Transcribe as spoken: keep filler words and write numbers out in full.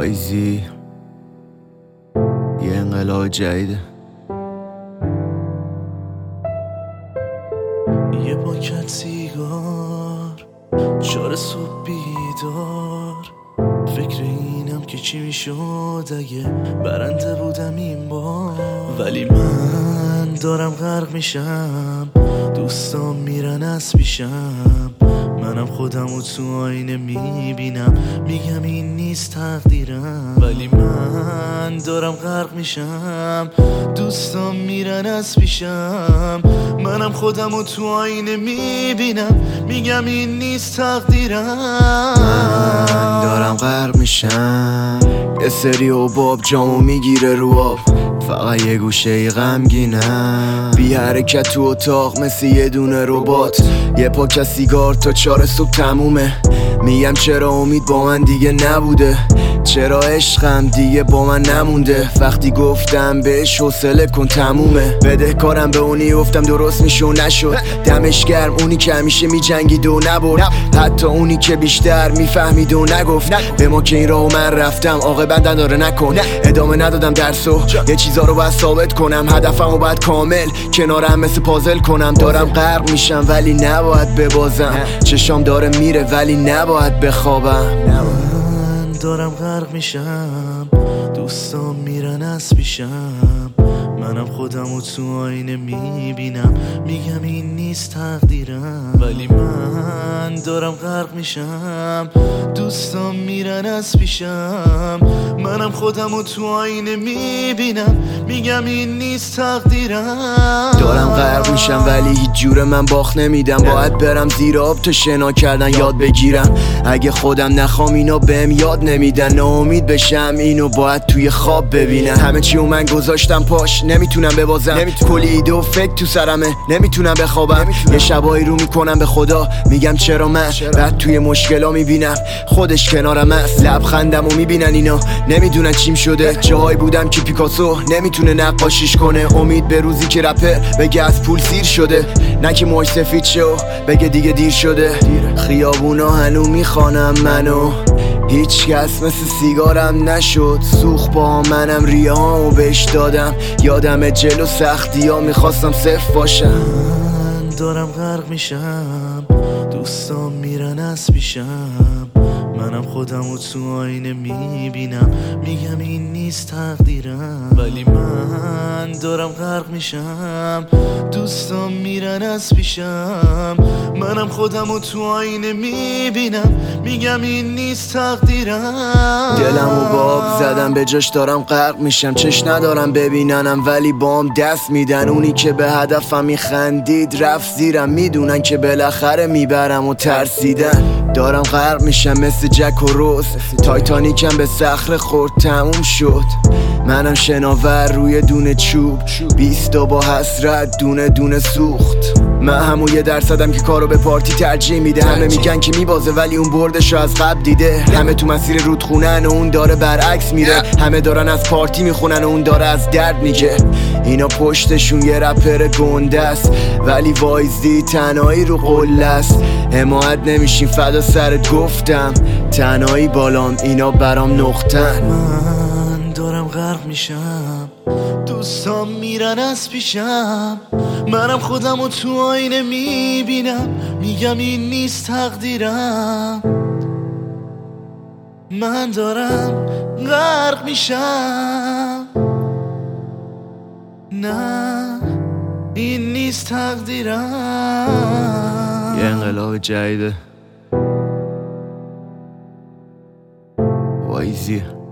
وایزی یه انقلاب جدیده. یه پاکت سیگار، چهار صبح بیدار، فکر اینم که چی میشد اگه برنده بودم این بار. ولی من دارم غرق میشم، دوستام میرن از پیشم، منم خودم رو تو آینه میبینم، میگم این نیست تقدیرم. ولی من دارم غرق میشم، دوستام میرن از پیشم، منم خودم رو تو آینه میبینم، میگم این نیست تقدیرم. من دارم غرق میشم، یه سری حباب جامو میگیره رو آب، فقط یه گوشه ای غمگینم، بی حرکت تو اتاق مثل یه دونه ربات، یه پاکت سیگار تا چهار صبح تمومه. میگم چرا امید با من دیگه نبوده، چرا عشقم دیگه با من نمونده. وقتی گفتم بهش حوصله کن تمومه، بده کارم به اونی گفتم درست میشه و نشد. دمش گرم اونی که همیشه میجنگید و نبرد، حتی اونی که بیشتر میفهمید و نگفت به ما که این راهو من رفتم عاقبت نداره نکن. ادامه ندادم درسو، یه چیزا رو باید ثابت کنم، هدفمو باید کامل کنارم مثل پازل کنم. دارم غرق میشم ولی نباید ببازم، چشام داره میره ولی نباید بخوابم. من دارم غرق میشم، دوستام میرن از پیشم، منم خودم رو تو آینه میبینم، میگم این نیست تقدیرم. ولی من دارم غرق میشم، دوستام میرن از پیشم، منم خودم رو تو آینه میبینم، میگم این نیست تقدیرم. دارم غرق میشم ولی هیچ جوره من باخت نمیدم، باید برم زیر آب تا شنا کردن یاد بگیرم. اگه خودم نخوام اینا بهم یاد نمیدن، ناامید بشم اینو باید توی خواب ببینم. همه چیو من گذاشتم پاش، نمیتونم ببازم، کلی ایده و فکر تو سرمه، نمیتونم بخوابم. نمیتونم. یه شبایی رو میکنم به خدا، میگم چرا من بعد توی مشکلا میبینم خودش کنارم هست. لبخندم و میبینن اینا نمیدونن چیم شده، جایی بودم که پیکاسو نمیتونه نقاشیش کنه. امید به روزی که رپر بگه از پول سیر شده، نه که موش سفید شه و بگه دیگه دیر شده. خیابونا هنو میخوانم منو، هیچ کس مثل سیگارم نشد. سوخ با منم ریه هامو بهش دادم، یادم جلو سختی ها میخواستم صفر باشم. من دارم غرق میشم، دوستام میرن از پیشم، منم خودم رو تو آینه میبینم، میگم این نیست تقدیرم. ولی من دارم غرق میشم، دوستام میرن از پیشم، منم خودم رو تو آینه میبینم، میگم این نیست تقدیرم. دلمو با آب زدم به جاش دارم غرق میشم، چش ندارم ببیننم ولی بام دست میدن. اونی که به هدفم میخندید رفت زیرم، میدونن که بالاخره میبرم و ترسیدن. دارم غرق میشم مثل جک و روز، تایتانیکم به صخره خورد تموم شد. منم شناور روی دونه چوب، بیستا با حسرت دونه دونه سوخت. من همون یه درصدم که کارو به پارتی ترجیح میده، همه میگن که میبازه ولی اون بردشو از قبل دیده. همه تو مسیر رودخونن و اون داره برعکس میره، همه دارن از پارتی میخونن و اون داره از درد میگه. اینا پشتشون یه رپر گنده است ولی وایزی تنهایی رو قله است. حمایت نمیشین فدا سرت گفتم، تنهایی بالام اینا برام نقطن. من دارم غرق میشم، دوستام میرن از پیشم، منم خودم رو تو آینه میبینم، میگم این نیست تقدیرم. من دارم غرق میشم، نه این نیست تقدیرم. یه انقلاب جدیده. وایزی